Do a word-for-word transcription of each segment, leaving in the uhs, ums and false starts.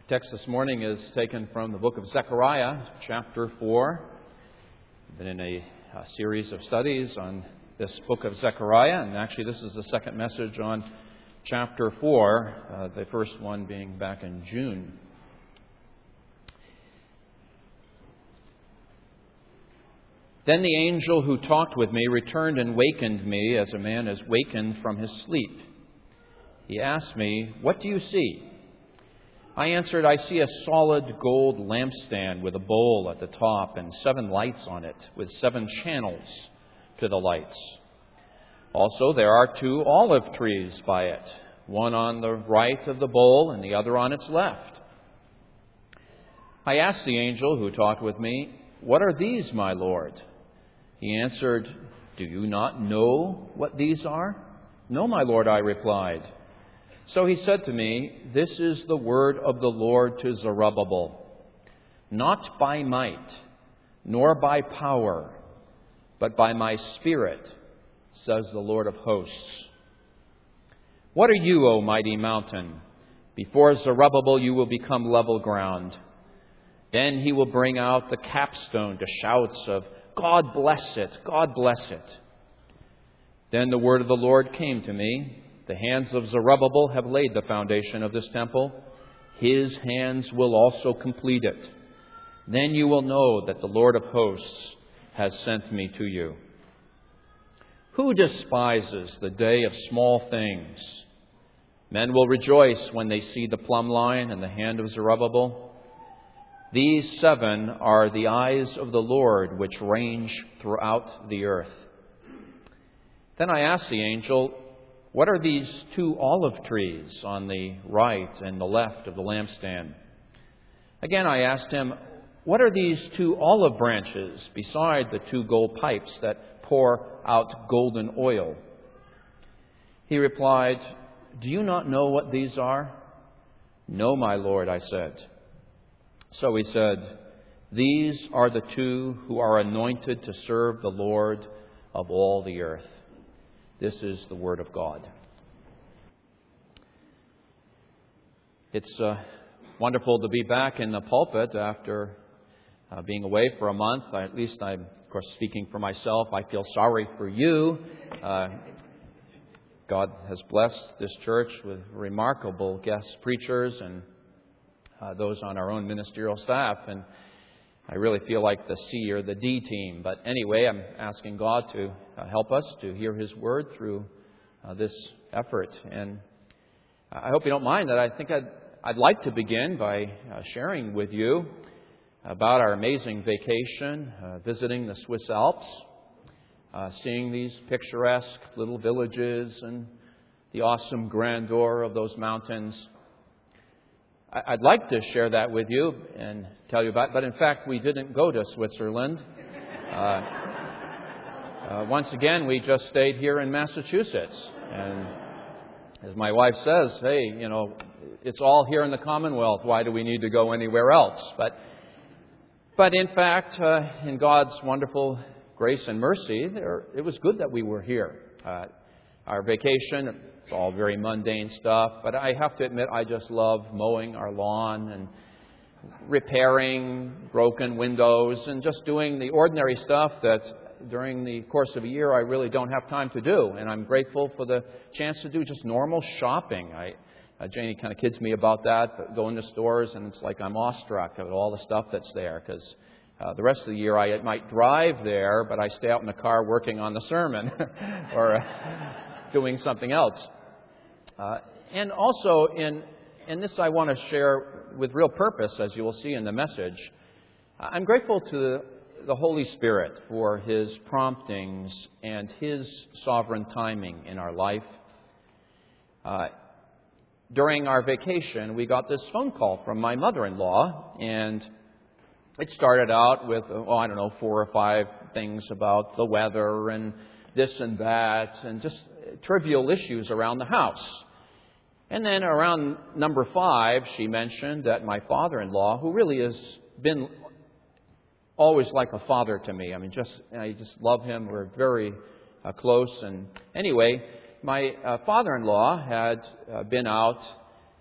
The text this morning is taken from the book of Zechariah, chapter four. We've been in a, a series of studies on this book of Zechariah, and actually this is the second message on chapter four, uh, the first one being back in June. Then the angel who talked with me returned and wakened me as a man is wakened from his sleep. He asked me, "What do you see?" I answered, "I see a solid gold lampstand with a bowl at the top and seven lights on it, with seven channels to the lights. Also, there are two olive trees by it, one on the right of the bowl and the other on its left." I asked the angel who talked with me, "What are these, my Lord?" He answered, "Do you not know what these are?" "No, my Lord," I replied. So he said to me, "This is the word of the Lord to Zerubbabel. Not by might, nor by power, but by my Spirit, says the Lord of hosts. What are you, O mighty mountain? Before Zerubbabel you will become level ground. Then he will bring out the capstone to shouts of, 'God bless it, God bless it.'" Then the word of the Lord came to me. "The hands of Zerubbabel have laid the foundation of this temple. His hands will also complete it. Then you will know that the Lord of hosts has sent me to you. Who despises the day of small things? Men will rejoice when they see the plumb line and the hand of Zerubbabel. These seven are the eyes of the Lord, which range throughout the earth." Then I asked the angel, "What are these two olive trees on the right and the left of the lampstand?" Again I asked him, "What are these two olive branches beside the two gold pipes that pour out golden oil?" He replied, "Do you not know what these are?" "No, my Lord," I said. So he said, "These are the two who are anointed to serve the Lord of all the earth." This is the word of God. It's uh, wonderful to be back in the pulpit after uh, being away for a month. I, at least I'm, of course, speaking for myself. I feel sorry for you. Uh, God has blessed this church with remarkable guest preachers and uh, those on our own ministerial staff. And I really feel like the C or the D team. But anyway, I'm asking God to uh, help us to hear His Word through uh, this effort. And I hope you don't mind that I think I'd, I'd like to begin by uh, sharing with you about our amazing vacation, uh, visiting the Swiss Alps, uh, seeing these picturesque little villages and the awesome grandeur of those mountains. I'd like to share that with you and tell you about it, but in fact, we didn't go to Switzerland. Uh, uh, once again, we just stayed here in Massachusetts. And as my wife says, hey, you know, it's all here in the Commonwealth. Why do we need to go anywhere else? But, but in fact, uh, in God's wonderful grace and mercy, there, it was good that we were here. Uh, our vacation, it's all very mundane stuff, but I have to admit I just love mowing our lawn and repairing broken windows and just doing the ordinary stuff that during the course of a year I really don't have time to do. And I'm grateful for the chance to do just normal shopping. I, uh, Janie kind of kids me about that, but go into stores and it's like I'm awestruck at all the stuff that's there because uh, the rest of the year I might drive there, but I stay out in the car working on the sermon or uh, doing something else. Uh, and also, in, in this I want to share with real purpose, as you will see in the message, I'm grateful to the, the Holy Spirit for His promptings and His sovereign timing in our life. Uh, during our vacation, we got this phone call from my mother-in-law, and it started out with, oh, I don't know, four or five things about the weather and this and that, and just trivial issues around the house. And then around number five, she mentioned that my father-in-law, who really has been always like a father to me. I mean, just I just love him. We're very uh, close. And anyway, my uh, father-in-law had uh, been out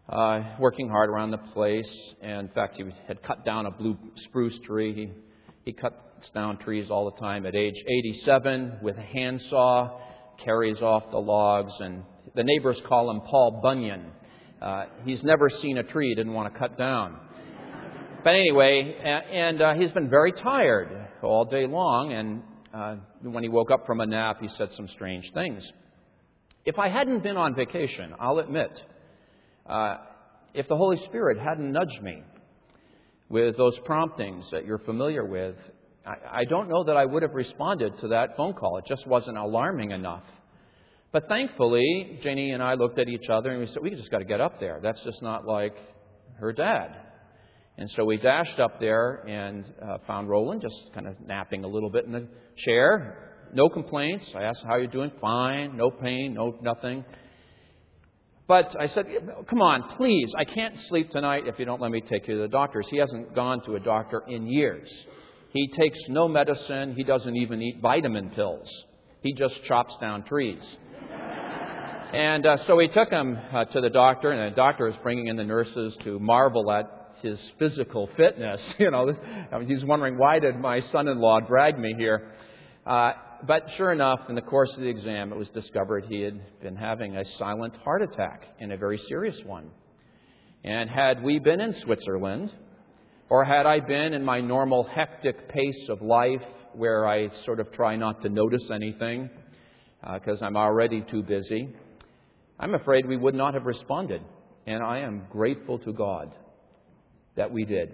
uh, working hard around the place. And in fact, he had cut down a blue spruce tree. He, he cuts down trees all the time. At age eighty-seven, with a handsaw, carries off the logs. And the neighbors call him Paul Bunyan. Uh, he's never seen a tree he didn't want to cut down. But anyway, and uh, he's been very tired all day long. And uh, when he woke up from a nap, he said some strange things. If I hadn't been on vacation, I'll admit, uh, if the Holy Spirit hadn't nudged me with those promptings that you're familiar with, I, I don't know that I would have responded to that phone call. It just wasn't alarming enough. But thankfully, Janie and I looked at each other and we said, we just got to get up there. That's just not like her dad. And so we dashed up there and uh, found Roland just kind of napping a little bit in the chair. No complaints. I asked, how are you doing? Fine. No pain. No nothing. But I said, come on, please. I can't sleep tonight if you don't let me take you to the doctors. He hasn't gone to a doctor in years. He takes no medicine. He doesn't even eat vitamin pills. He just chops down trees. And uh, so we took him uh, to the doctor, and the doctor is bringing in the nurses to marvel at his physical fitness. You know, I mean, he's wondering, why did my son-in-law drag me here? Uh, but sure enough, in the course of the exam, it was discovered he had been having a silent heart attack, and a very serious one. And had we been in Switzerland, or had I been in my normal hectic pace of life, where I sort of try not to notice anything, because uh, I'm already too busy, I'm afraid we would not have responded. And I am grateful to God that we did.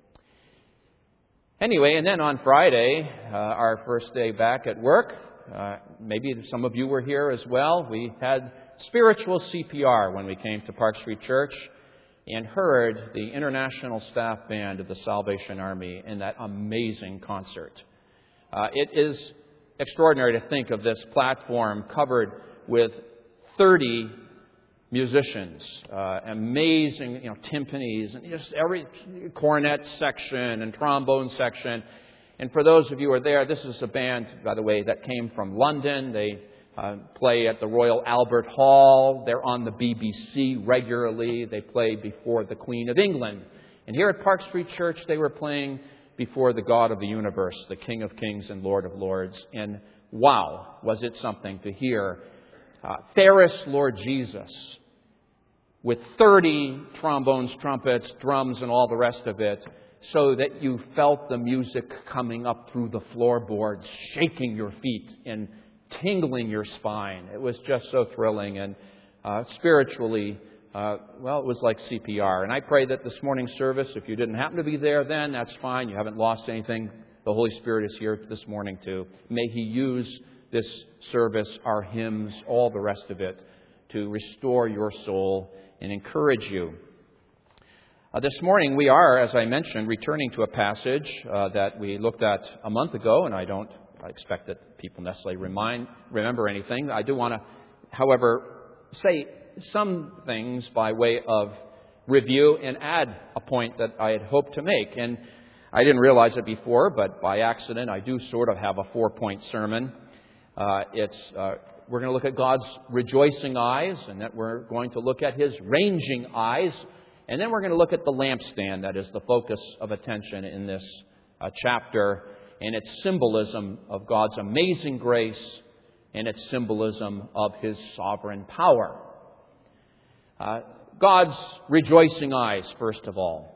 Anyway, and then on Friday, uh, our first day back at work, uh, maybe some of you were here as well, we had spiritual C P R when we came to Park Street Church and heard the International Staff Band of the Salvation Army in that amazing concert. Uh, it is extraordinary to think of this platform covered with thirty musicians, uh, amazing, you know, timpanis, and just every cornet section and trombone section. And for those of you who are there, this is a band, by the way, that came from London. They uh, play at the Royal Albert Hall. They're on the B B C regularly. They play before the Queen of England. And here at Park Street Church, they were playing before the God of the universe, the King of Kings and Lord of Lords. And wow, was it something to hear Uh, Ferris Lord Jesus, with thirty trombones, trumpets, drums, and all the rest of it, so that you felt the music coming up through the floorboards, shaking your feet and tingling your spine. It was just so thrilling, and uh, spiritually, uh, well, it was like C P R. And I pray that this morning's service, if you didn't happen to be there then, that's fine. You haven't lost anything. The Holy Spirit is here this morning too. May He use this service, our hymns, all the rest of it, to restore your soul and encourage you. Uh, this morning we are, as I mentioned, returning to a passage uh, that we looked at a month ago, and I don't expect that people necessarily remind, remember anything. I do want to, however, say some things by way of review and add a point that I had hoped to make. And I didn't realize it before, but by accident I do sort of have a four-point sermon. Uh, it's uh, we're going to look at God's rejoicing eyes, and that we're going to look at His ranging eyes, and then we're going to look at the lampstand that is the focus of attention in this uh, chapter, and its symbolism of God's amazing grace and its symbolism of His sovereign power. Uh, God's rejoicing eyes, first of all.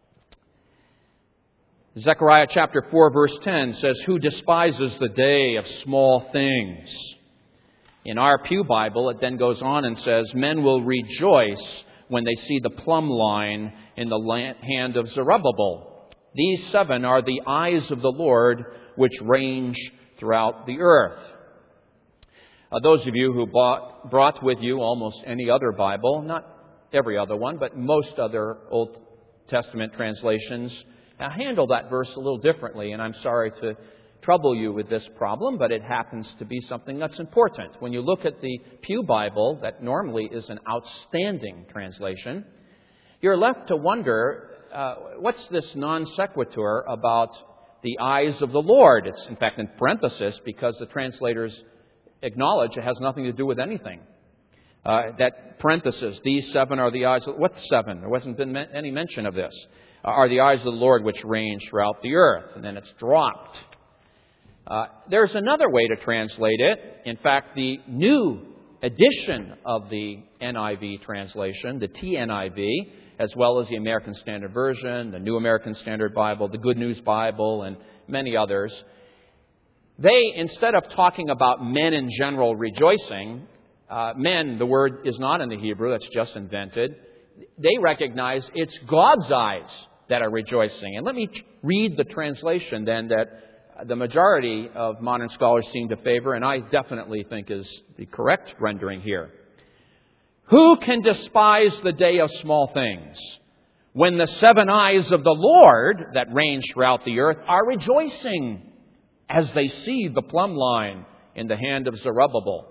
Zechariah chapter four verse ten says, "Who despises the day of small things?" In our Pew Bible, it then goes on and says, "Men will rejoice when they see the plumb line in the hand of Zerubbabel. These seven are the eyes of the Lord, which range throughout the earth." Uh, those of you who bought, brought with you almost any other Bible, not every other one, but most other Old Testament translations, Now, handle that verse a little differently, and I'm sorry to trouble you with this problem, but it happens to be something that's important. When you look at the Pew Bible, that normally is an outstanding translation, you're left to wonder, uh, what's this non sequitur about the eyes of the Lord? It's, in fact, in parenthesis because the translators acknowledge it has nothing to do with anything. Uh, that parenthesis, these seven are the eyes of... What seven? There wasn't been any mention of this. Uh, are the eyes of the Lord which range throughout the earth. And then it's dropped. Uh, there's another way to translate it. In fact, the new edition of the N I V translation, the T N I V, as well as the American Standard Version, the New American Standard Bible, the Good News Bible, and many others, they, instead of talking about men in general rejoicing, uh, men, the word is not in the Hebrew, that's just invented, they recognize it's God's eyes that are rejoicing. And let me read the translation then that the majority of modern scholars seem to favor, and I definitely think is the correct rendering here. Who can despise the day of small things, when the seven eyes of the Lord that range throughout the earth are rejoicing as they see the plumb line in the hand of Zerubbabel?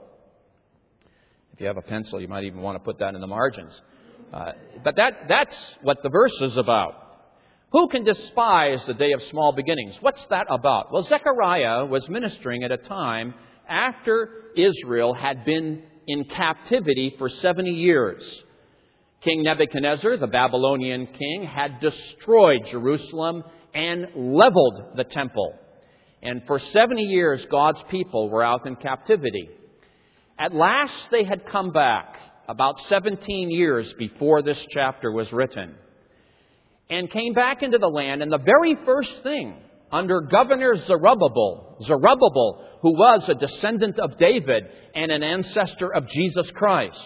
If you have a pencil, you might even want to put that in the margins. Uh, but that that's what the verse is about. Who can despise the day of small beginnings? What's that about? Well, Zechariah was ministering at a time after Israel had been in captivity for seventy years. King Nebuchadnezzar, the Babylonian king, had destroyed Jerusalem and leveled the temple. And for seventy years, God's people were out in captivity. At last, they had come back, about seventeen years before this chapter was written, and came back into the land. And the very first thing, under Governor Zerubbabel, Zerubbabel, who was a descendant of David and an ancestor of Jesus Christ,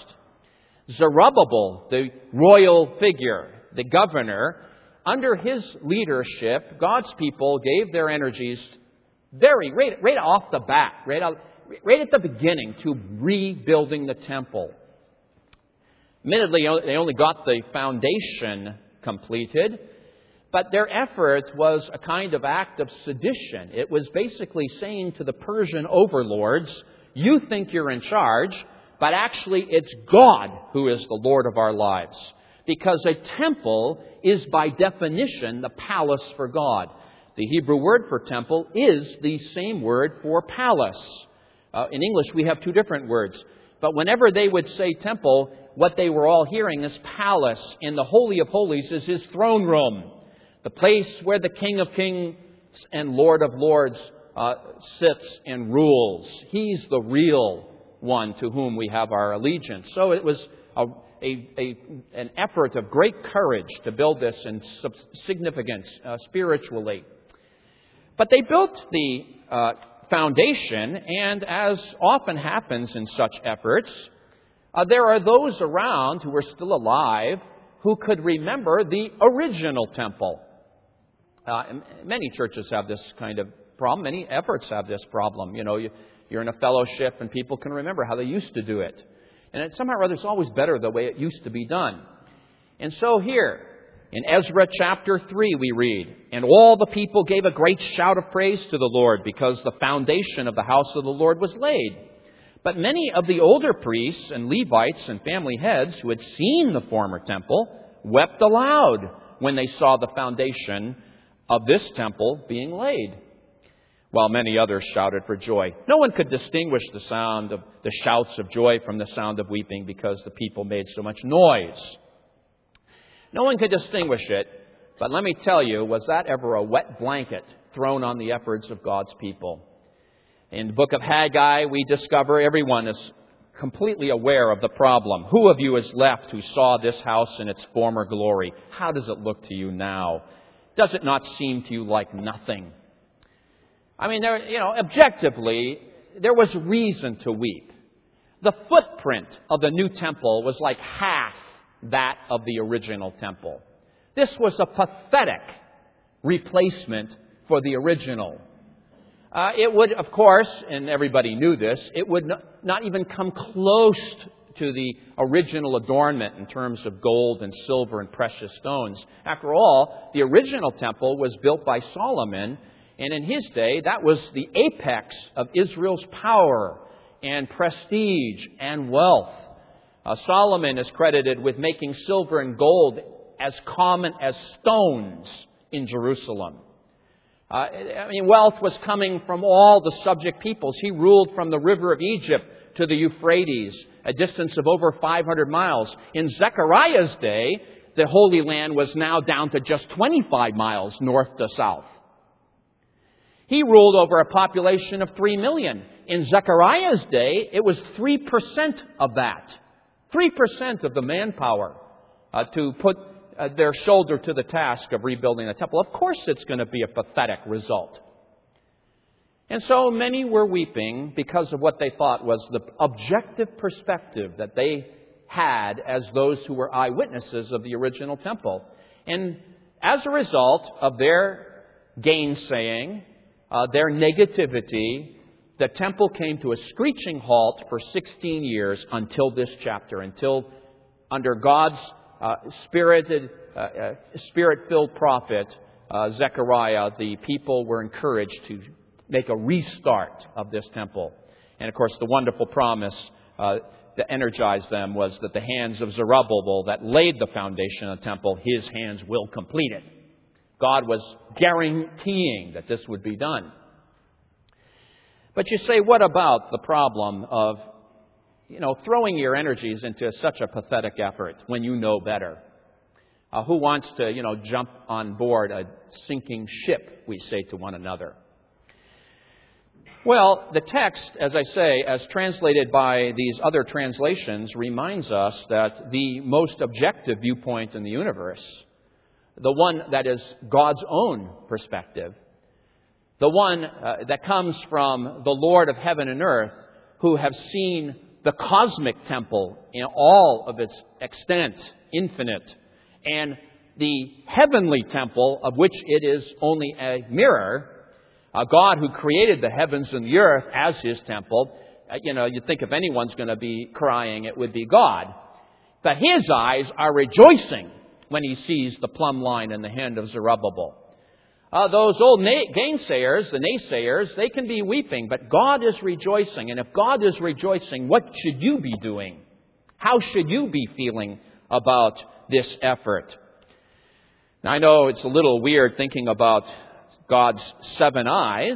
Zerubbabel, the royal figure, the governor, under his leadership, God's people gave their energies very, right, right off the bat, right, out, right at the beginning, to rebuilding the temple. Admittedly, they only got the foundation completed, but their effort was a kind of act of sedition. It was basically saying to the Persian overlords, you think you're in charge, but actually it's God who is the Lord of our lives. Because a temple is by definition the palace for God. The Hebrew word for temple is the same word for palace. Uh, in English we have two different words. But whenever they would say temple, what they were all hearing is palace. And the Holy of Holies is his throne room. The place where the King of Kings and Lord of Lords uh, sits and rules. He's the real one to whom we have our allegiance. So it was a, a, a, an effort of great courage to build this in significance uh, spiritually. But they built the uh, foundation, and as often happens in such efforts, uh, there are those around who are still alive who could remember the original temple. Uh, many churches have this kind of problem. Many efforts have this problem. You know, you, you're in a fellowship and people can remember how they used to do it. And it, somehow or other, it's always better the way it used to be done. And so here, in Ezra chapter three, we read, and all the people gave a great shout of praise to the Lord because the foundation of the house of the Lord was laid. But many of the older priests and Levites and family heads who had seen the former temple wept aloud when they saw the foundation of this temple being laid, while many others shouted for joy. No one could distinguish the sound of the shouts of joy from the sound of weeping because the people made so much noise. No one could distinguish it, but let me tell you, was that ever a wet blanket thrown on the efforts of God's people? In the book of Haggai, we discover everyone is completely aware of the problem. Who of you is left who saw this house in its former glory? How does it look to you now? Does it not seem to you like nothing? I mean, there, you know, objectively, there was reason to weep. The footprint of the new temple was like half that of the original temple. This was a pathetic replacement for the original. Uh, it would, of course, and everybody knew this, it would not, not even come close to the original adornment in terms of gold and silver and precious stones. After all, the original temple was built by Solomon, and in his day, that was the apex of Israel's power and prestige and wealth. Uh, Solomon is credited with making silver and gold as common as stones in Jerusalem. Uh, I mean, wealth was coming from all the subject peoples. He ruled from the river of Egypt to the Euphrates, a distance of over five hundred miles. In Zechariah's day, the Holy Land was now down to just twenty-five miles north to south. He ruled over a population of three million. In Zechariah's day, it was three percent of that. three percent of the manpower uh, to put uh, their shoulder to the task of rebuilding the temple. Of course it's going to be a pathetic result. And so many were weeping because of what they thought was the objective perspective that they had as those who were eyewitnesses of the original temple. And as a result of their gainsaying, uh, their negativity, the temple came to a screeching halt for sixteen years until this chapter, until under God's uh, spirited, uh, uh, spirit-filled prophet, uh, Zechariah, the people were encouraged to make a restart of this temple. And of course, the wonderful promise uh, that energized them was that the hands of Zerubbabel that laid the foundation of the temple, his hands will complete it. God was guaranteeing that this would be done. But you say, what about the problem of, you know, throwing your energies into such a pathetic effort when you know better? Uh, who wants to, you know, jump on board a sinking ship, we say to one another. Well, the text, as I say, as translated by these other translations, reminds us that the most objective viewpoint in the universe, the one that is God's own perspective, the one uh, that comes from the Lord of heaven and earth, who have seen the cosmic temple in all of its extent, infinite, and the heavenly temple, of which it is only a mirror, a God who created the heavens and the earth as His temple. Uh, you know, you'd think if anyone's going to be crying, it would be God. But His eyes are rejoicing when He sees the plumb line in the hand of Zerubbabel. Uh, those old na- gainsayers, the naysayers, they can be weeping, but God is rejoicing. And if God is rejoicing, what should you be doing? How should you be feeling about this effort? Now, I know it's a little weird thinking about God's seven eyes.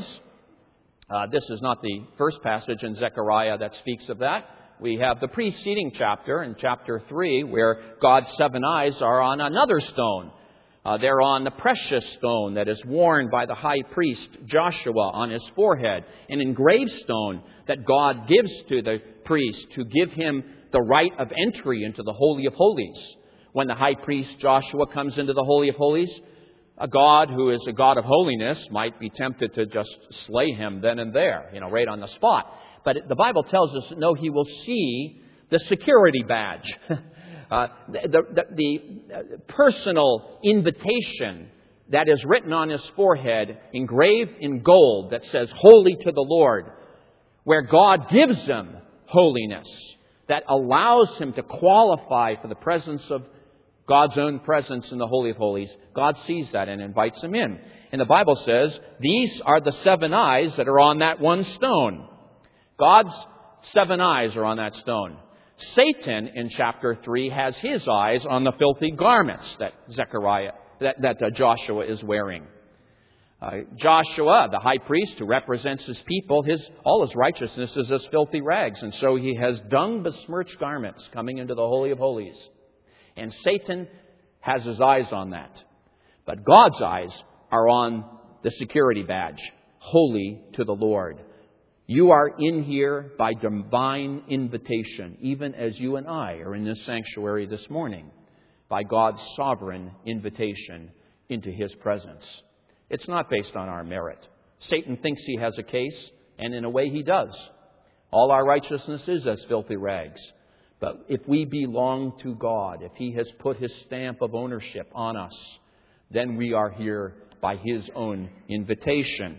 Uh, this is not the first passage in Zechariah that speaks of that. We have the preceding chapter, in chapter three, where God's seven eyes are on another stone. Uh, they're on the precious stone that is worn by the high priest Joshua on his forehead, an engraved stone that God gives to the priest to give him the right of entry into the Holy of Holies. When the high priest Joshua comes into the Holy of Holies, a God who is a God of holiness might be tempted to just slay him then and there, you know, right on the spot. But the Bible tells us that no, he will see the security badge. Uh, the, the, the personal invitation that is written on his forehead, engraved in gold, that says, "Holy to the Lord," where God gives him holiness that allows him to qualify for the presence of God's own presence in the Holy of Holies. God sees that and invites him in. And the Bible says, these are the seven eyes that are on that one stone. God's seven eyes are on that stone. Satan, in chapter three, has his eyes on the filthy garments that Zechariah, that, that uh, Joshua is wearing. Uh, Joshua, the high priest who represents his people, his all his righteousness is as filthy rags. And so he has dung-besmirched garments coming into the Holy of Holies. And Satan has his eyes on that. But God's eyes are on the security badge, holy to the Lord. You are in here by divine invitation, even as you and I are in this sanctuary this morning, by God's sovereign invitation into His presence. It's not based on our merit. Satan thinks he has a case, and in a way he does. All our righteousness is as filthy rags. But if we belong to God, if He has put His stamp of ownership on us, then we are here by His own invitation.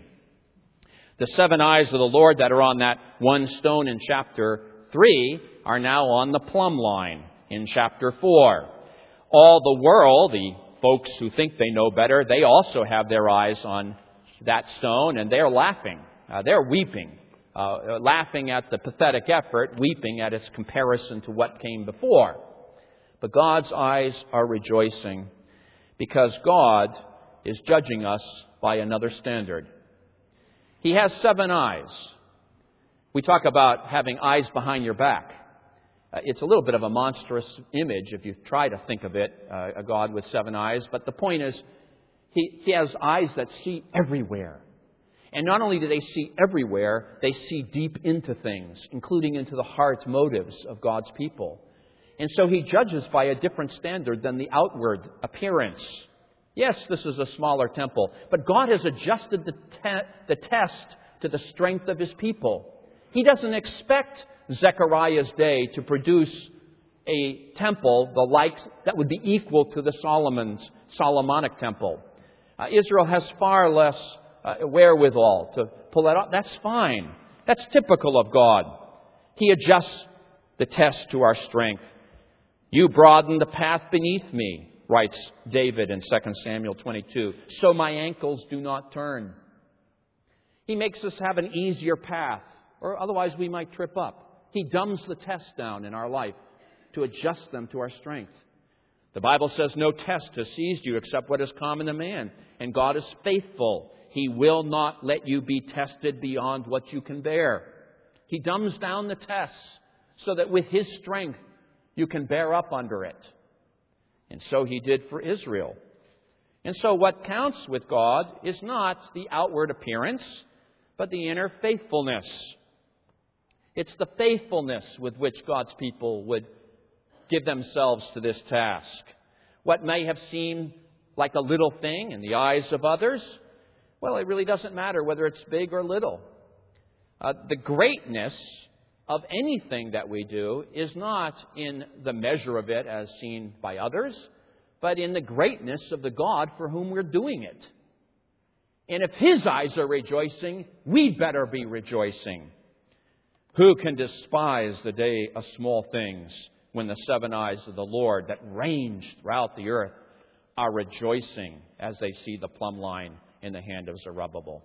The seven eyes of the Lord that are on that one stone in chapter three are now on the plumb line in chapter four. All the world, the folks who think they know better, they also have their eyes on that stone, and they're laughing. Uh, they're weeping. Uh, laughing at the pathetic effort, weeping at its comparison to what came before. But God's eyes are rejoicing because God is judging us by another standard. He has seven eyes. We talk about having eyes behind your back. Uh, it's a little bit of a monstrous image if you try to think of it, uh, a God with seven eyes. But the point is, he, he has eyes that see everywhere. And not only do they see everywhere, they see deep into things, including into the heart motives of God's people. And so He judges by a different standard than the outward appearance. Yes, this is a smaller temple, but God has adjusted the, te- the test to the strength of His people. He doesn't expect Zechariah's day to produce a temple the like that would be equal to the Solomon's Solomonic temple. Uh, Israel has far less uh, wherewithal to pull that off. That's fine. That's typical of God. He adjusts the test to our strength. You broaden the path beneath me, writes David in Second Samuel twenty-two, so my ankles do not turn. He makes us have an easier path, or otherwise we might trip up. He dumbs the tests down in our life to adjust them to our strength. The Bible says no test has seized you except what is common to man, and God is faithful. He will not let you be tested beyond what you can bear. He dumbs down the tests so that with His strength you can bear up under it. And so He did for Israel. And so what counts with God is not the outward appearance, but the inner faithfulness. It's the faithfulness with which God's people would give themselves to this task. What may have seemed like a little thing in the eyes of others, well, it really doesn't matter whether it's big or little. Uh, the greatness of anything that we do is not in the measure of it as seen by others, but in the greatness of the God for whom we're doing it. And if His eyes are rejoicing, we better be rejoicing. Who can despise the day of small things when the seven eyes of the Lord that range throughout the earth are rejoicing as they see the plumb line in the hand of Zerubbabel?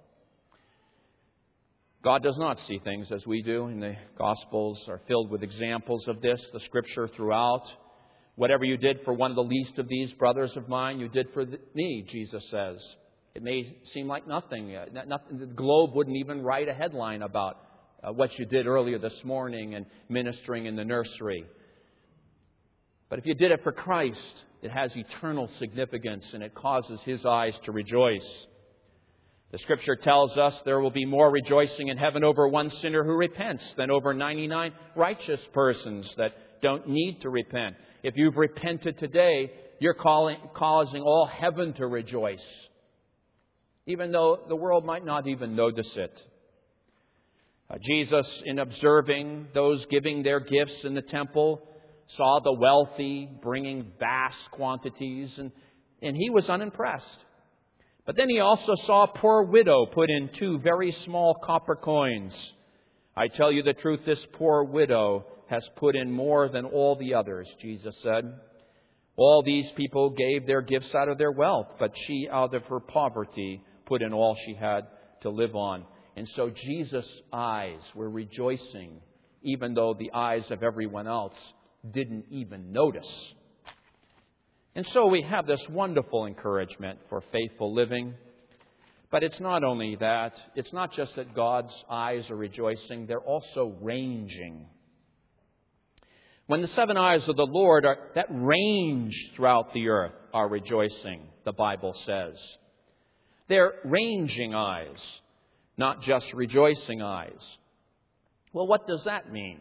God does not see things as we do, and the Gospels are filled with examples of this, the Scripture throughout. Whatever you did for one of the least of these brothers of mine, you did for me, Jesus says. It may seem like nothing. Uh, nothing the Globe wouldn't even write a headline about uh, what you did earlier this morning and ministering in the nursery. But if you did it for Christ, it has eternal significance, and it causes His eyes to rejoice. The Scripture tells us there will be more rejoicing in heaven over one sinner who repents than over ninety-nine righteous persons that don't need to repent. If you've repented today, you're calling, causing all heaven to rejoice, even though the world might not even notice it. Uh, Jesus, in observing those giving their gifts in the temple, saw the wealthy bringing vast quantities, and, and He was unimpressed. But then He also saw a poor widow put in two very small copper coins. I tell you the truth, this poor widow has put in more than all the others, Jesus said. All these people gave their gifts out of their wealth, but she, out of her poverty, put in all she had to live on. And so Jesus' eyes were rejoicing, even though the eyes of everyone else didn't even notice. And so we have this wonderful encouragement for faithful living. But it's not only that. It's not just that God's eyes are rejoicing. They're also ranging. When the seven eyes of the Lord are, that range throughout the earth are rejoicing, the Bible says. They're ranging eyes, not just rejoicing eyes. Well, what does that mean?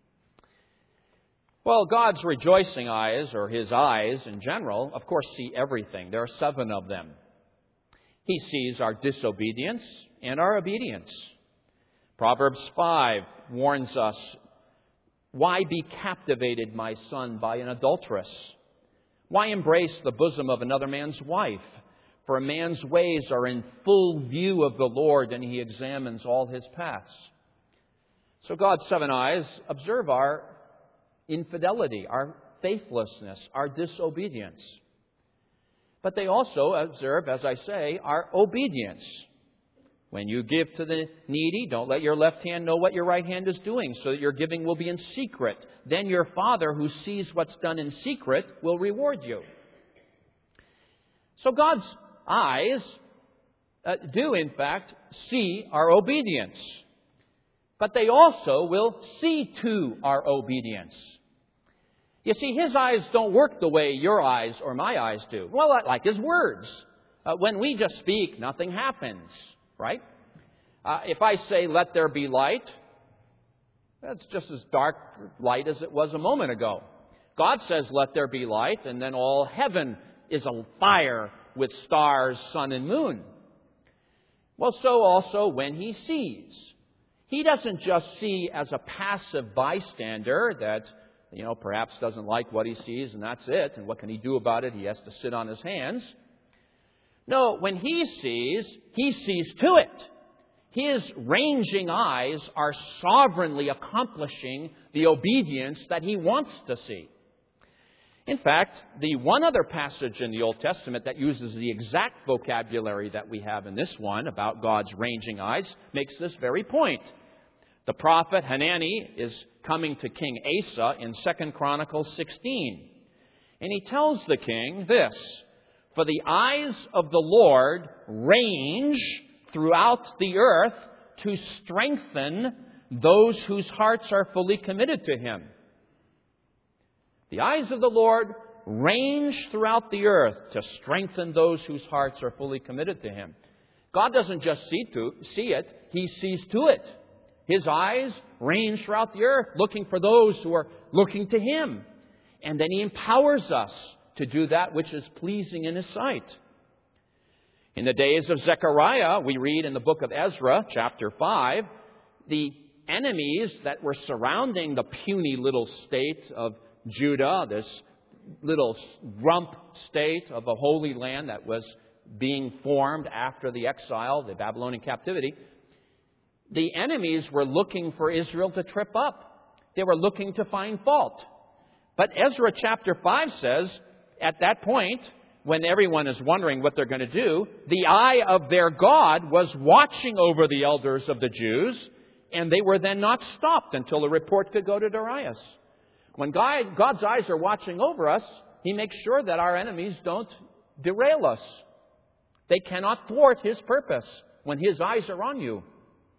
Well, God's rejoicing eyes, or His eyes in general, of course, see everything. There are seven of them. He sees our disobedience and our obedience. Proverbs five warns us, why be captivated, my son, by an adulteress? Why embrace the bosom of another man's wife? For a man's ways are in full view of the Lord, and He examines all his paths. So God's seven eyes observe our infidelity, our faithlessness, our disobedience. But they also observe, as I say, our obedience. When you give to the needy, don't let your left hand know what your right hand is doing, so that your giving will be in secret. Then your Father, who sees what's done in secret, will reward you. So God's eyes uh, do, in fact, see our obedience. But they also will see to our obedience. You see, His eyes don't work the way your eyes or my eyes do. Well, like His words. Uh, when we just speak, nothing happens, right? Uh, if I say, let there be light, that's just as dark light as it was a moment ago. God says, let there be light, and then all heaven is on fire with stars, sun, and moon. Well, so also when He sees. He doesn't just see as a passive bystander that, you know, perhaps doesn't like what he sees and that's it. And what can he do about it? He has to sit on his hands. No, when He sees, He sees to it. His ranging eyes are sovereignly accomplishing the obedience that He wants to see. In fact, the one other passage in the Old Testament that uses the exact vocabulary that we have in this one about God's ranging eyes makes this very point. The prophet Hanani is coming to King Asa in Second Chronicles sixteen. And he tells the king this, "For the eyes of the Lord range throughout the earth to strengthen those whose hearts are fully committed to Him." The eyes of the Lord range throughout the earth to strengthen those whose hearts are fully committed to Him. God doesn't just see to see it, He sees to it. His eyes range throughout the earth, looking for those who are looking to Him. And then He empowers us to do that which is pleasing in His sight. In the days of Zechariah, we read in the book of Ezra, chapter five, the enemies that were surrounding the puny little state of Judah, this little rump state of a holy land that was being formed after the exile, the Babylonian captivity, the enemies were looking for Israel to trip up. They were looking to find fault. But Ezra chapter five says, at that point, when everyone is wondering what they're going to do, the eye of their God was watching over the elders of the Jews, and they were then not stopped until the report could go to Darius. When God, God's eyes are watching over us, He makes sure that our enemies don't derail us. They cannot thwart His purpose when His eyes are on you.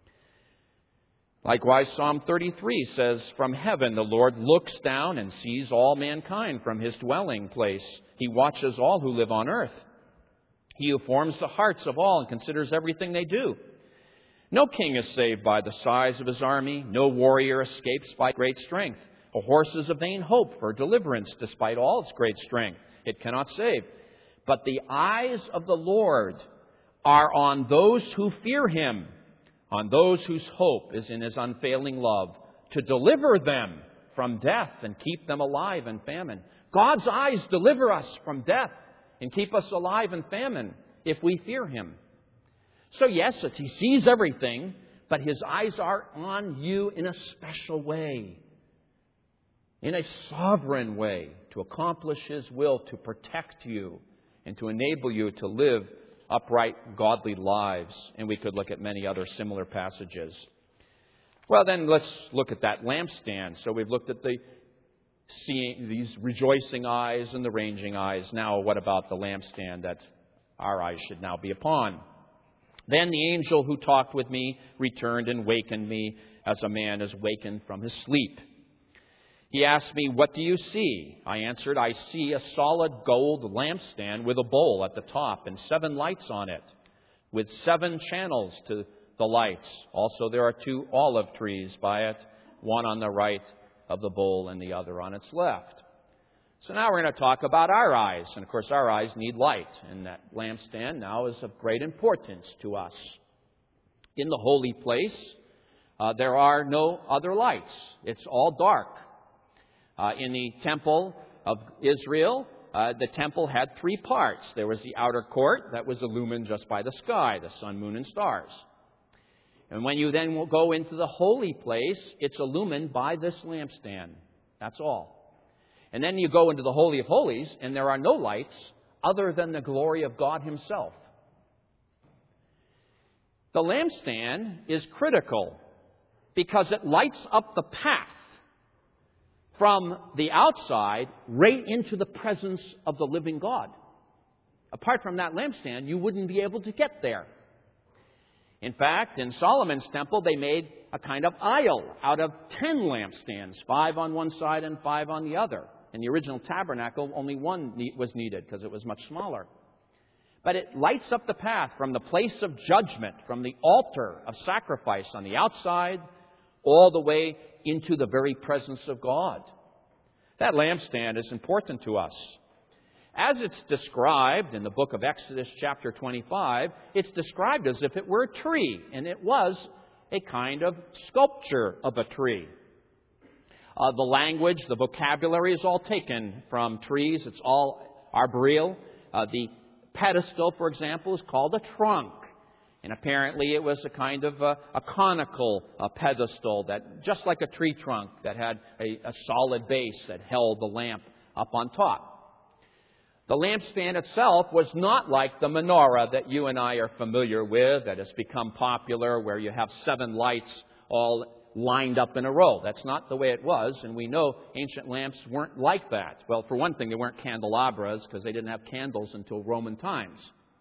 Likewise, Psalm thirty-three says, "From heaven the Lord looks down and sees all mankind from His dwelling place. He watches all who live on earth. He who forms the hearts of all and considers everything they do. No king is saved by the size of his army. No warrior escapes by great strength. A horse is a vain hope for deliverance, despite all its great strength. It cannot save. But the eyes of the Lord are on those who fear Him, on those whose hope is in His unfailing love, to deliver them from death and keep them alive in famine." God's eyes deliver us from death and keep us alive in famine if we fear Him. So yes, He sees everything, but His eyes are on you in a special way, in a sovereign way, to accomplish His will, to protect you, and to enable you to live upright, godly lives. And we could look at many other similar passages. Well, then let's look at that lampstand. So we've looked at the seeing, these rejoicing eyes and the ranging eyes. Now, what about the lampstand that our eyes should now be upon? "Then the angel who talked with me returned and wakened me as a man is wakened from his sleep. He asked me, 'What do you see?' I answered, 'I see a solid gold lampstand with a bowl at the top and seven lights on it, with seven channels to the lights. Also there are two olive trees by it, one on the right of the bowl and the other on its left.'" So now we're going to talk about our eyes. And of course our eyes need light. And that lampstand now is of great importance to us. In the holy place, uh, there are no other lights. It's all dark. Uh, in the temple of Israel, uh, the temple had three parts. There was the outer court that was illumined just by the sky, the sun, moon, and stars. And when you then will go into the holy place, it's illumined by this lampstand. That's all. And then you go into the Holy of Holies, and there are no lights other than the glory of God Himself. The lampstand is critical because it lights up the path from the outside right into the presence of the living God. Apart from that lampstand, you wouldn't be able to get there. In fact, in Solomon's temple, they made a kind of aisle out of ten lampstands, five on one side and five on the other. In the original tabernacle, only one was needed because it was much smaller. But it lights up the path from the place of judgment, from the altar of sacrifice on the outside, all the way into the very presence of God. That lampstand is important to us. As it's described in the book of Exodus chapter twenty-five, it's described as if it were a tree, and it was a kind of sculpture of a tree. Uh, the language, the vocabulary is all taken from trees. It's all arboreal. Uh, the pedestal, for example, is called a trunk. And apparently it was a kind of a, a conical a pedestal, that just like a tree trunk that had a, a solid base that held the lamp up on top. The lampstand itself was not like the menorah that you and I are familiar with, that has become popular, where you have seven lights all lined up in a row. That's not the way it was, and we know ancient lamps weren't like that. Well, for one thing, they weren't candelabras because they didn't have candles until Roman times.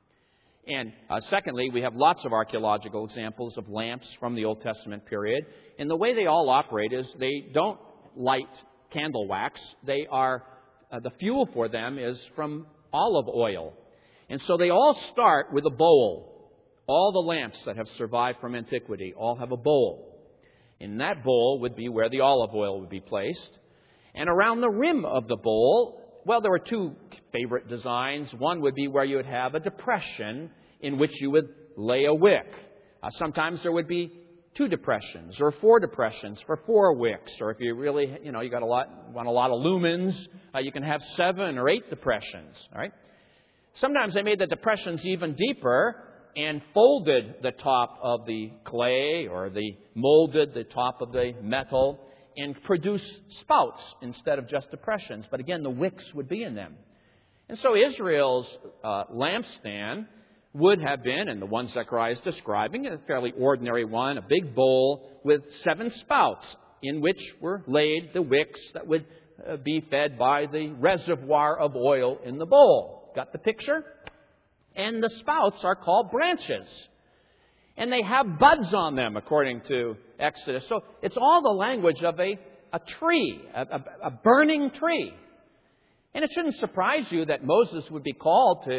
And uh, secondly, we have lots of archaeological examples of lamps from the Old Testament period. And the way they all operate is they don't light candle wax. They are, uh, the fuel for them is from olive oil. And so they all start with a bowl. All the lamps that have survived from antiquity all have a bowl. In that bowl would be where the olive oil would be placed. And around the rim of the bowl, well, there were two favorite designs. One would be where you would have a depression in which you would lay a wick. Uh, sometimes there would be two depressions or four depressions for four wicks. Or if you really, you know, you got a lot, want a lot of lumens, uh, you can have seven or eight depressions. All right. Sometimes they made the depressions even deeper and folded the top of the clay, or the molded the top of the metal, and produce spouts instead of just depressions. But again, the wicks would be in them. And so Israel's uh, lampstand would have been, and the one Zechariah is describing, a fairly ordinary one, a big bowl with seven spouts in which were laid the wicks that would uh, be fed by the reservoir of oil in the bowl. Got the picture? And the spouts are called branches. And they have buds on them, according to Exodus. So it's all the language of a, a tree, a, a, a burning tree. And it shouldn't surprise you that Moses would be called to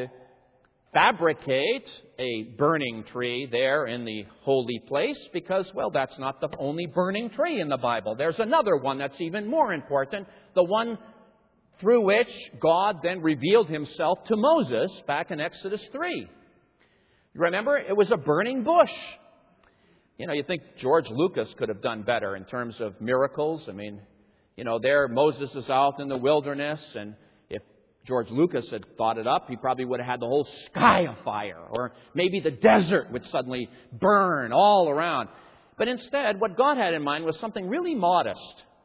fabricate a burning tree there in the holy place, because, well, that's not the only burning tree in the Bible. There's another one that's even more important, the one through which God then revealed himself to Moses back in Exodus three. Remember, it was a burning bush. You know, you think George Lucas could have done better in terms of miracles. I mean, you know, there Moses is out in the wilderness, and if George Lucas had thought it up, he probably would have had the whole sky afire, or maybe the desert would suddenly burn all around. But instead, what God had in mind was something really modest.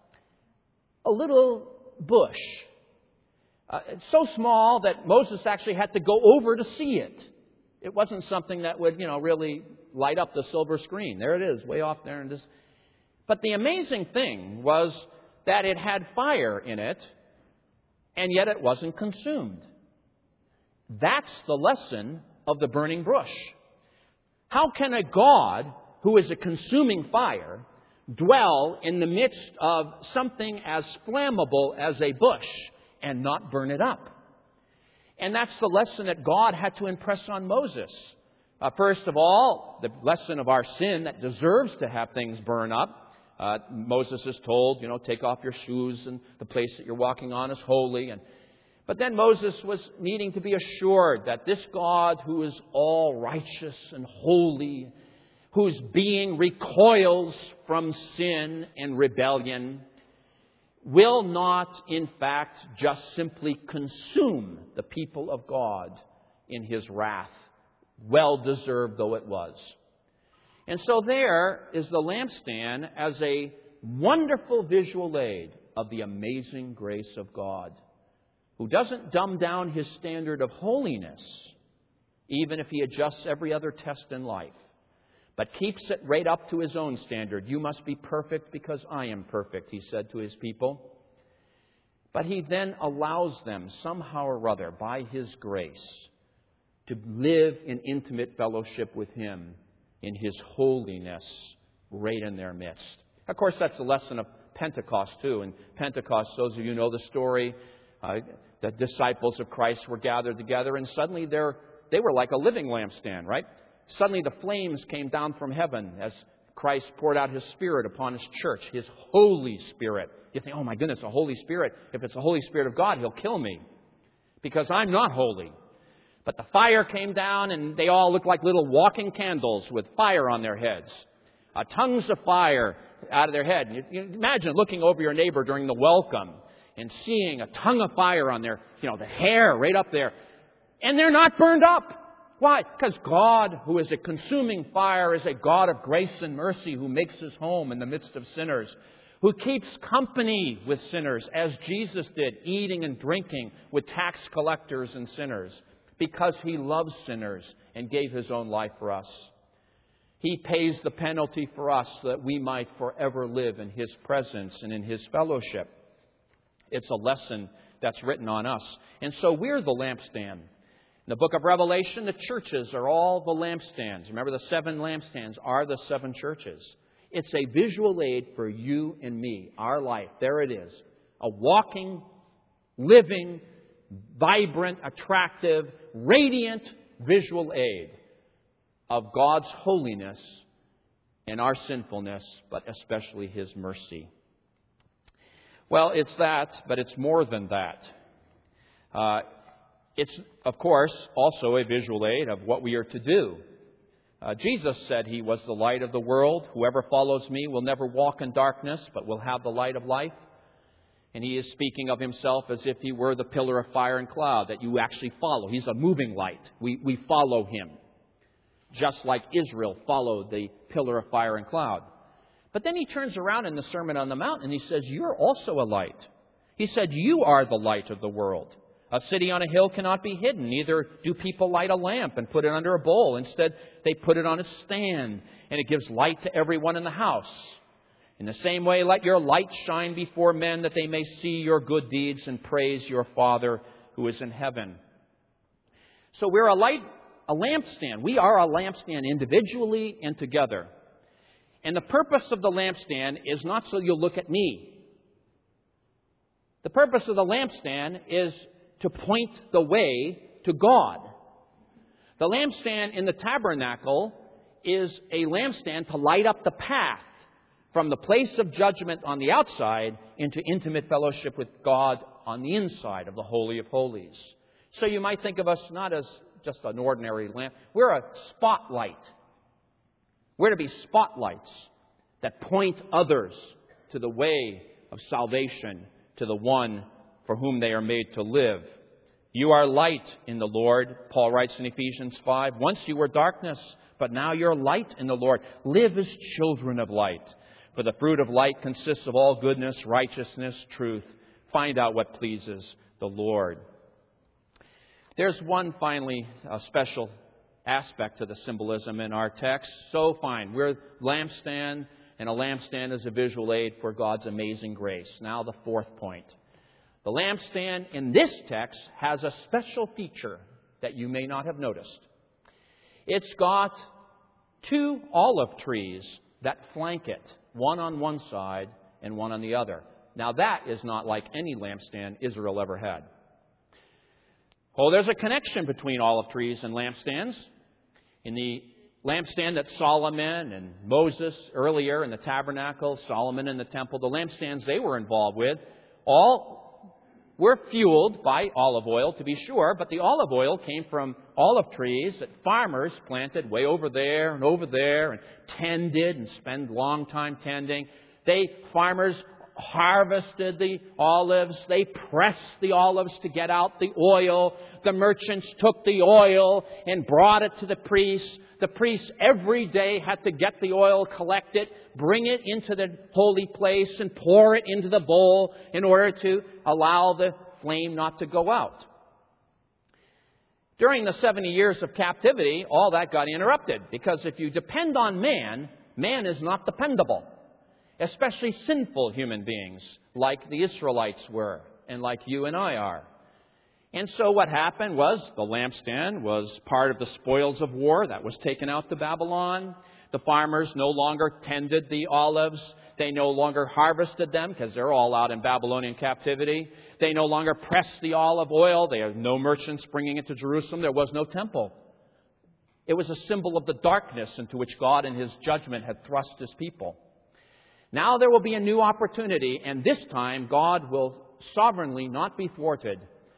A little bush. Uh, it's so small that Moses actually had to go over to see it. It wasn't something that would, you know, really light up the silver screen. There it is, way off there. And just... But the amazing thing was that it had fire in it, and yet it wasn't consumed. That's the lesson of the burning bush. How can a God who is a consuming fire dwell in the midst of something as flammable as a bush and not burn it up? And that's the lesson that God had to impress on Moses. Uh, first of all, the lesson of our sin that deserves to have things burn up. Uh, Moses is told, you know, take off your shoes, and the place that you're walking on is holy. And But then Moses was needing to be assured that this God who is all righteous and holy, whose being recoils from sin and rebellion, will not, in fact, just simply consume the people of God in his wrath, well-deserved though it was. And so there is the lampstand as a wonderful visual aid of the amazing grace of God, who doesn't dumb down his standard of holiness, even if he adjusts every other test in life, but keeps it right up to his own standard. You must be perfect because I am perfect, he said to his people. But he then allows them somehow or other, by his grace, to live in intimate fellowship with him in His holiness right in their midst. Of course, that's the lesson of Pentecost, too. And Pentecost, those of you who know the story, uh, the disciples of Christ were gathered together, and suddenly they're, they were like a living lampstand, right? Suddenly the flames came down from heaven as Christ poured out His Spirit upon His church, His Holy Spirit. You think, oh my goodness, a Holy Spirit. If it's the Holy Spirit of God, He'll kill me because I'm not holy. But the fire came down and they all looked like little walking candles with fire on their heads. Uh, tongues of fire out of their head. You, you imagine looking over your neighbor during the welcome and seeing a tongue of fire on their, you know, the hair right up there. And they're not burned up. Why? Because God, who is a consuming fire, is a God of grace and mercy who makes His home in the midst of sinners, who keeps company with sinners, as Jesus did, eating and drinking with tax collectors and sinners, because He loves sinners and gave His own life for us. He pays the penalty for us so that we might forever live in His presence and in His fellowship. It's a lesson that's written on us. And so we're the lampstand. In the book of Revelation, the churches are all the lampstands. Remember, the seven lampstands are the seven churches. It's a visual aid for you and me, our life. There it is. A walking, living, vibrant, attractive, radiant visual aid of God's holiness and our sinfulness, but especially His mercy. Well, it's that, but it's more than that. Uh, it's, of course, also a visual aid of what we are to do. Uh, Jesus said He was the light of the world. Whoever follows me will never walk in darkness, but will have the light of life. And He is speaking of Himself as if He were the pillar of fire and cloud that you actually follow. He's a moving light. We, we follow Him, just like Israel followed the pillar of fire and cloud. But then He turns around in the Sermon on the Mount and He says, you're also a light. He said, you are the light of the world. A city on a hill cannot be hidden. Neither do people light a lamp and put it under a bowl. Instead, they put it on a stand, and it gives light to everyone in the house. In the same way, let your light shine before men, that they may see your good deeds and praise your Father who is in heaven. So we're a light, a lampstand. We are a lampstand individually and together. And the purpose of the lampstand is not so you'll look at me. The purpose of the lampstand is to point the way to God. The lampstand in the tabernacle is a lampstand to light up the path from the place of judgment on the outside into intimate fellowship with God on the inside of the Holy of Holies. So you might think of us not as just an ordinary lamp. We're a spotlight. We're to be spotlights that point others to the way of salvation, to the one for whom they are made to live. You are light in the Lord, Paul writes in Ephesians five. Once you were darkness, but now you're light in the Lord. Live as children of light. For the fruit of light consists of all goodness, righteousness, truth. Find out what pleases the Lord. There's one, finally, a special aspect to the symbolism in our text. So fine, we're lampstand, and a lampstand is a visual aid for God's amazing grace. Now the fourth point. The lampstand in this text has a special feature that you may not have noticed. It's got two olive trees that flank it, one on one side and one on the other. Now that is not like any lampstand Israel ever had. Oh, there's a connection between olive trees and lampstands. In the lampstand that Solomon and Moses earlier in the tabernacle, Solomon in the temple, the lampstands they were involved with, all were fueled by olive oil, to be sure, but the olive oil came from olive trees that farmers planted way over there and over there and tended and spent a long time tending. They, farmers, harvested the olives. They pressed the olives to get out the oil. The merchants took the oil and brought it to the priest. The priest every day had to get the oil, collect it, bring it into the holy place and pour it into the bowl in order to allow the flame not to go out. During the seventy years of captivity, all that got interrupted, because if you depend on man, man is not dependable. Especially sinful human beings like the Israelites were and like you and I are. And so what happened was the lampstand was part of the spoils of war that was taken out to Babylon. The farmers no longer tended the olives. They no longer harvested them because they're all out in Babylonian captivity. They no longer pressed the olive oil. There are no merchants bringing it to Jerusalem. There was no temple. It was a symbol of the darkness into which God in His judgment had thrust His people. Now there will be a new opportunity, and this time God will sovereignly not be thwarted.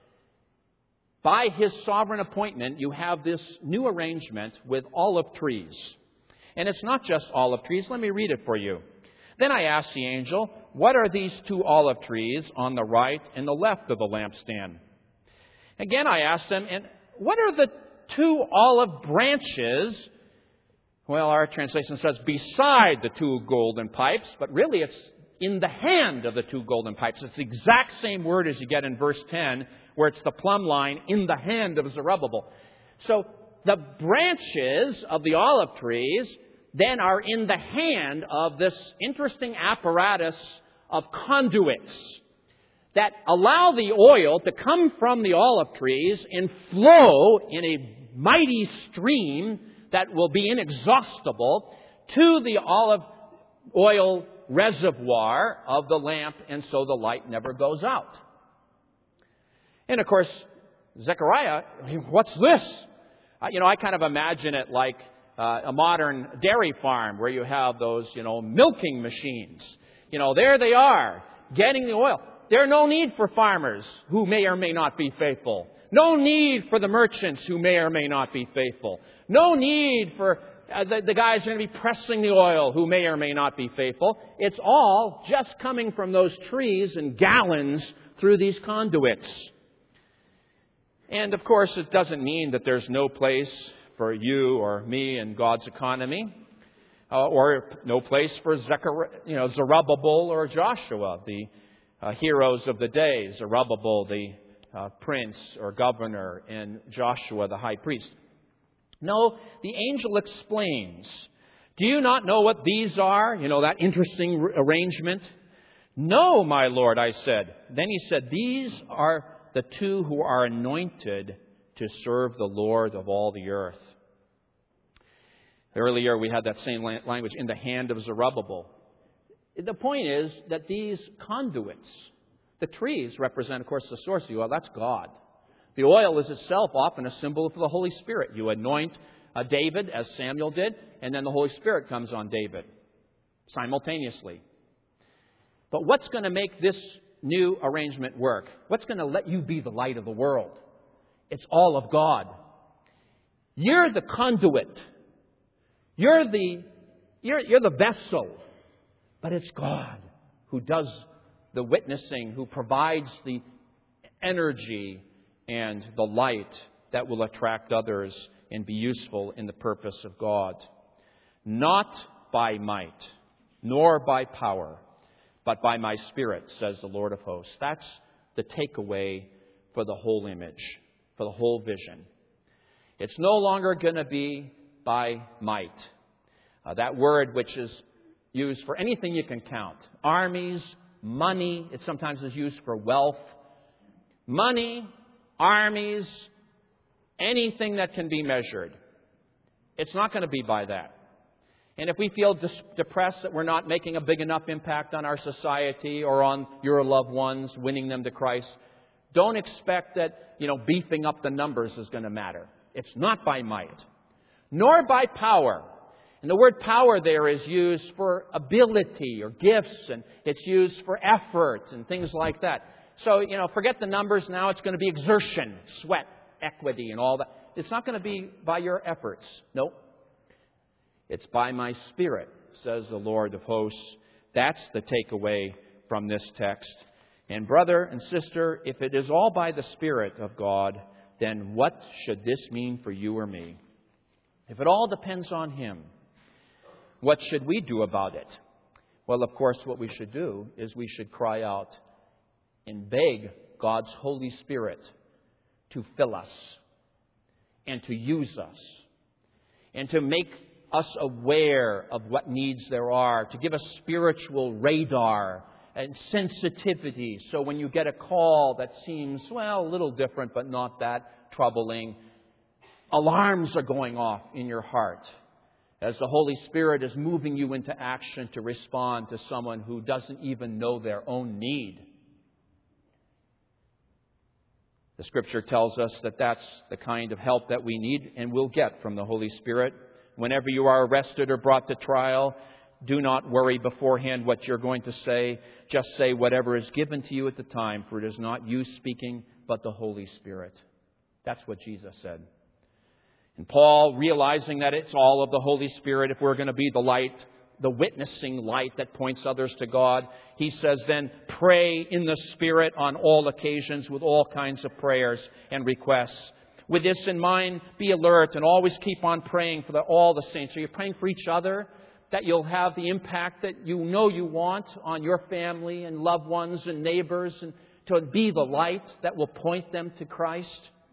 By His sovereign appointment, you have this new arrangement with olive trees. And it's not just olive trees. Let me read it for you. Then I asked the angel, what are these two olive trees on the right and the left of the lampstand? Again, I asked them, and what are the two olive branches? Well, our translation says beside the two golden pipes, but really it's in the hand of the two golden pipes. It's the exact same word as you get in verse ten, where it's the plumb line, in the hand of Zerubbabel. So the branches of the olive trees then are in the hand of this interesting apparatus of conduits that allow the oil to come from the olive trees and flow in a mighty stream that will be inexhaustible to the olive oil reservoir of the lamp, and so the light never goes out. And of course, Zechariah, what's this? Uh, you know, I kind of imagine it like uh, a modern dairy farm where you have those, you know, milking machines. You know, there they are, getting the oil. There's no need for farmers who may or may not be faithful. No need for the merchants who may or may not be faithful. No need for uh, the, the guys who are going to be pressing the oil who may or may not be faithful. It's all just coming from those trees in gallons through these conduits. And of course, it doesn't mean that there's no place for you or me in God's economy, uh, or no place for Zechariah, you know, Zerubbabel or Joshua, the uh, heroes of the day. Zerubbabel, the uh, prince or governor, and Joshua, the high priest. No, the angel explains. Do you not know what these are? You know, that interesting r- arrangement? No, my Lord, I said. Then he said, these are the two who are anointed to serve the Lord of all the earth. Earlier we had that same language, in the hand of Zerubbabel. The point is that these conduits, the trees represent, of course, the source of the oil. That's God. The oil is itself often a symbol of the Holy Spirit. You anoint uh, David, as Samuel did, and then the Holy Spirit comes on David simultaneously. But what's going to make this new arrangement work? What's going to let you be the light of the world? It's all of God. You're the conduit. You're the, you're, you're the vessel. But it's God who does the witnessing, who provides the energy and the light that will attract others and be useful in the purpose of God. Not by might, nor by power, but by my Spirit, says the Lord of hosts. That's the takeaway for the whole image, for the whole vision. It's no longer going to be by might. Uh, that word which is used for anything you can count. Armies, money. It sometimes is used for wealth. Money, armies, anything that can be measured. It's not going to be by that. And if we feel dis- depressed that we're not making a big enough impact on our society or on your loved ones, winning them to Christ, don't expect that, you know, beefing up the numbers is going to matter. It's not by might, nor by power. And the word power there is used for ability or gifts, and it's used for effort and things like that. So, you know, forget the numbers now. It's going to be exertion, sweat, equity, and all that. It's not going to be by your efforts. Nope. It's by my Spirit, says the Lord of hosts. That's the takeaway from this text. And brother and sister, if it is all by the Spirit of God, then what should this mean for you or me? If it all depends on Him, what should we do about it? Well, of course, what we should do is we should cry out and beg God's Holy Spirit to fill us and to use us and to make us aware of what needs there are, to give us spiritual radar and sensitivity. So when you get a call that seems, well, a little different, but not that troubling, alarms are going off in your heart as the Holy Spirit is moving you into action to respond to someone who doesn't even know their own need. The Scripture tells us that that's the kind of help that we need and will get from the Holy Spirit. Whenever you are arrested or brought to trial, do not worry beforehand what you're going to say. Just say whatever is given to you at the time, for it is not you speaking, but the Holy Spirit. That's what Jesus said. And Paul, realizing that it's all of the Holy Spirit, if we're going to be the light, the witnessing light that points others to God, he says then, pray in the Spirit on all occasions with all kinds of prayers and requests. With this in mind, be alert and always keep on praying for the, all the saints. So you're praying for each other, that you'll have the impact that you know you want on your family and loved ones and neighbors, and to be the light that will point them to Christ.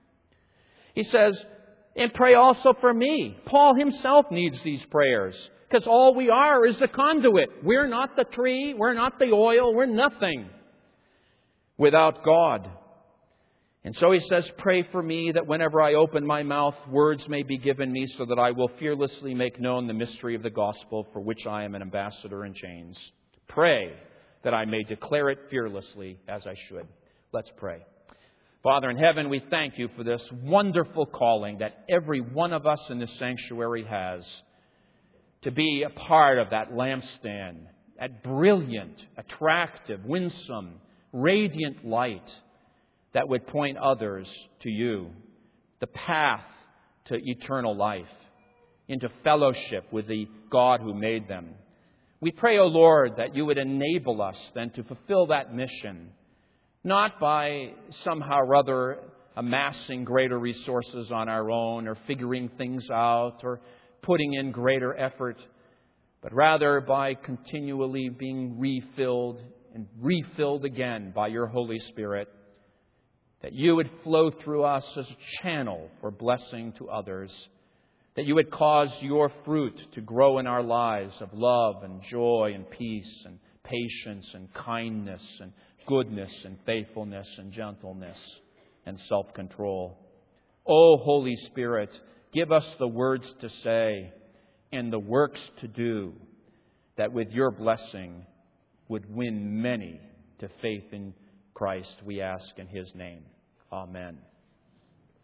He says, and pray also for me. Paul himself needs these prayers, because all we are is the conduit. We're not the tree. We're not the oil. We're nothing without God. And so he says, pray for me that whenever I open my mouth, words may be given me so that I will fearlessly make known the mystery of the gospel for which I am an ambassador in chains. Pray that I may declare it fearlessly as I should. Let's pray. Father in heaven, we thank you for this wonderful calling that every one of us in this sanctuary has to be a part of that lampstand, that brilliant, attractive, winsome, radiant light that would point others to you, the path to eternal life, into fellowship with the God who made them. We pray, O Lord, that you would enable us then to fulfill that mission, not by somehow or other amassing greater resources on our own or figuring things out or putting in greater effort, but rather by continually being refilled and refilled again by your Holy Spirit, that you would flow through us as a channel for blessing to others, that you would cause your fruit to grow in our lives of love and joy and peace and patience and kindness and goodness and faithfulness and gentleness and self-control. O Holy Spirit, give us the words to say and the works to do, that with your blessing would win many to faith in Christ, we ask in His name. Amen.